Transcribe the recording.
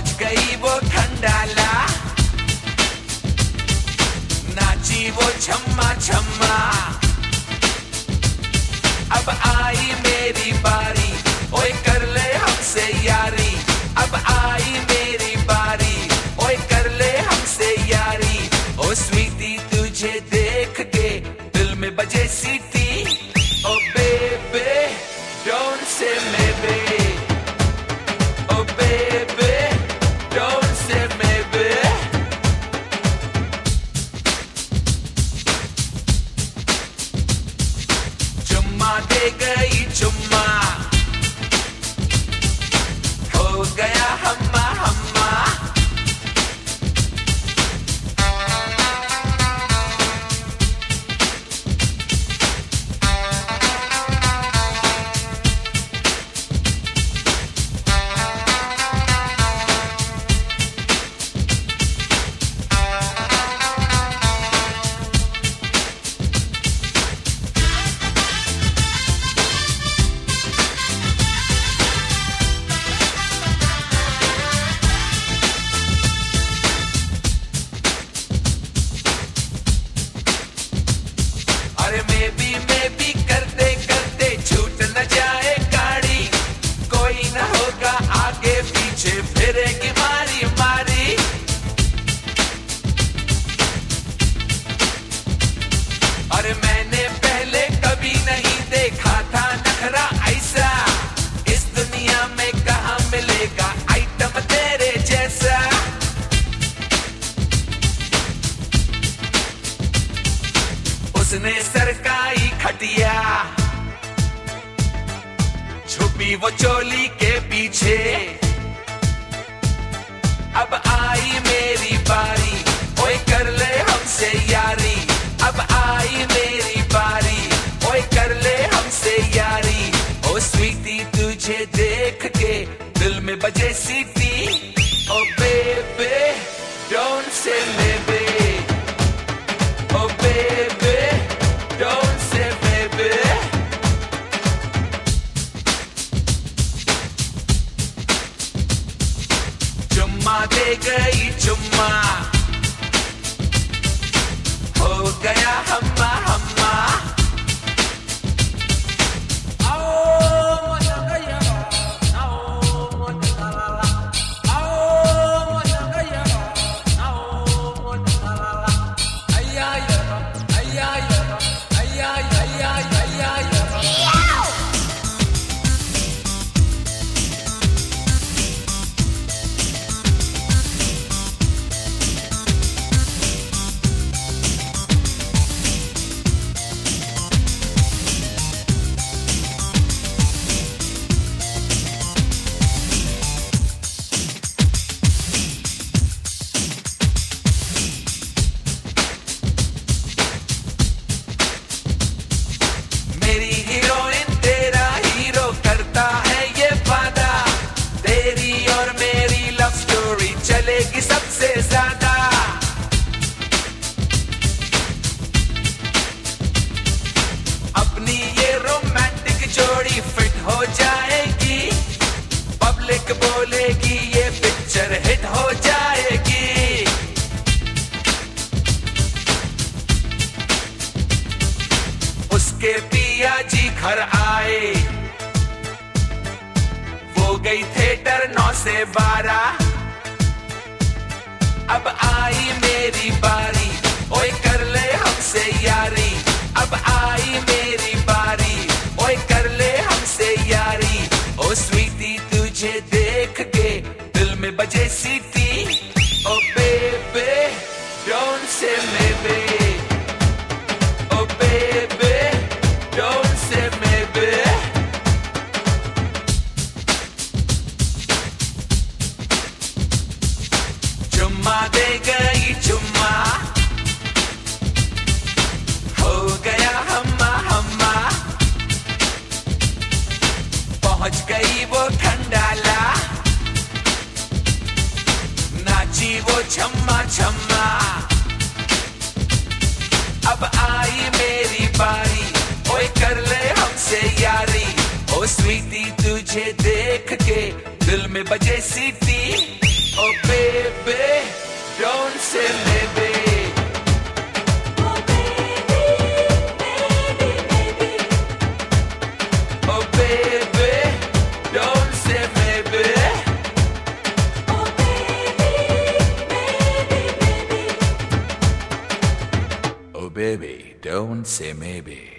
पहुंच गई वो खंडाला, नाची वो छम्मा छम्मा। अब आई मेरी बारी, ओए कर ले हमसे यारी। अब आई मेरी बारी, ओए कर ले हमसे यारी। ओ स्वीटी तुझे देख के दिल में बजे सीटी। ओ बेबे डोंट से मेबे, ओ बेबे डोंट से मेबे। चुम्मा दे गई चुम्मा, हो गया हम्मा हम्मा। अरे मैं भी करते करते छूट न जाए गाड़ी। कोई न होगा आगे पीछे फिरेगी मारी मारी। अरे मैंने पहले कभी नहीं देखा था नखरा ऐसा। इस दुनिया में कहाँ मिलेगा आइटम तेरे जैसा। उसने सरकाई खटिया, छुपी वो चोली के पीछे। अब आई मेरी बारी, ओए कर ले हमसे यारी। अब आई मेरी बारी, ओए कर ले हमसे यारी। ओ स्वीटी तुझे देख के दिल में बजे सीटी। ओ बेबे डोंट से मेबे, ओ बेबे don't say baby। चुम्मा दे गई चुम्मा, हो गया हम्मा हम्मा। चलेगी सबसे ज्यादा। अपनी ये रोमांटिक जोड़ी फिट हो जाएगी। पब्लिक बोलेगी ये पिक्चर हिट हो जाएगी। उसके पिया जी घर आए, वो गई थिएटर 9 से 12। अब आई मेरी बारी, ओए कर ले हमसे यारी। अब आई मेरी बारी, ओए कर ले हमसे यारी। ओ स्वीटी तुझे देख के दिल में बजे सीटी। ओ बेबे डोंट से मेबे, ओ बेबे डोंट से मेबे। चुम्मा दे गई चुम्मा, हो गया हम्मा हम्मा। पहुंच गई वो खंडाला, नाची वो छम्मा छम्मा। अब आई मेरी बारी, ओए कर ले हमसे यारी। ओ स्वीटी तुझे देख के दिल में बजे सीटी। Oh baby, don't say maybe. Oh baby, baby, baby. Oh baby, don't say maybe. Oh baby, baby, baby. Oh baby, don't say maybe.